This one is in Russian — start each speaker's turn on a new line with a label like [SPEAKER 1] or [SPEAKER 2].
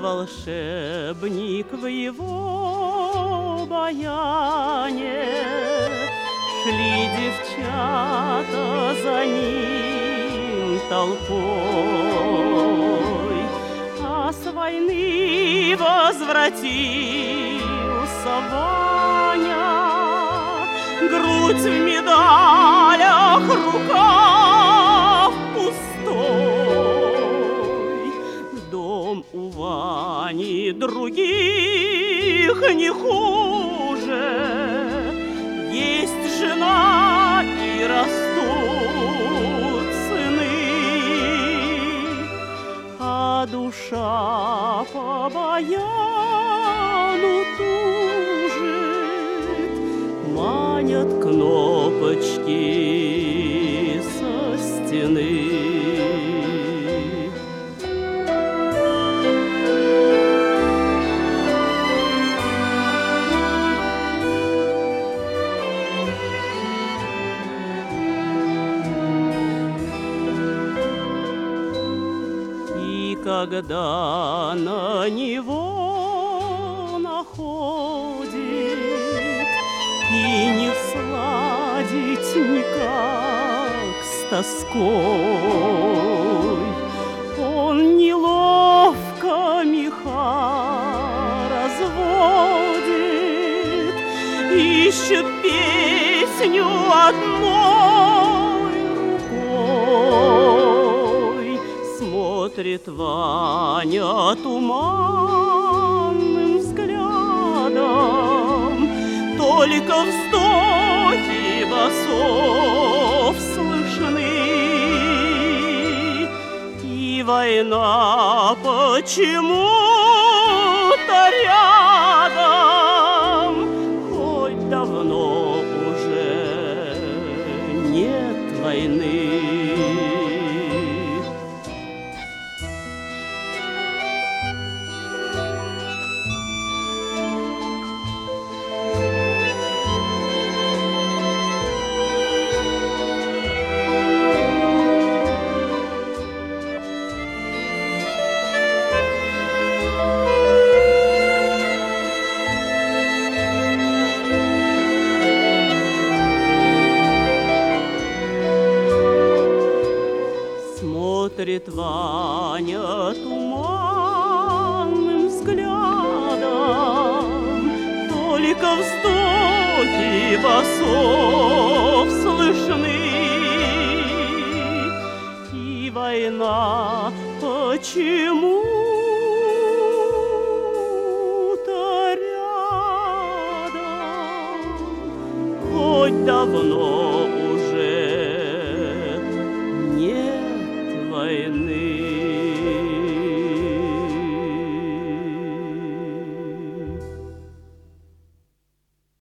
[SPEAKER 1] волшебник в его баяне. Шли девчата за ним толпой, а с войны возвратился Ваня. Грудь в медалях, рукав пустой. Дом у Вани других не хуже. Есть жена и растут сыны, а душа по баяну тужит. Манят кнопочки со стены. И когда на него находит, и не сладить никак с тоской, он неловко меха разводит, ищет песню одной рукой. Смотрит Ваня туманным взглядом, только вздохи басов слышны, и война почему-то рядом, хоть давно уже нет войны. Смотрит Ваня туманным взглядом, только вздохи басов слышны, и война почему-то рядом, хоть давно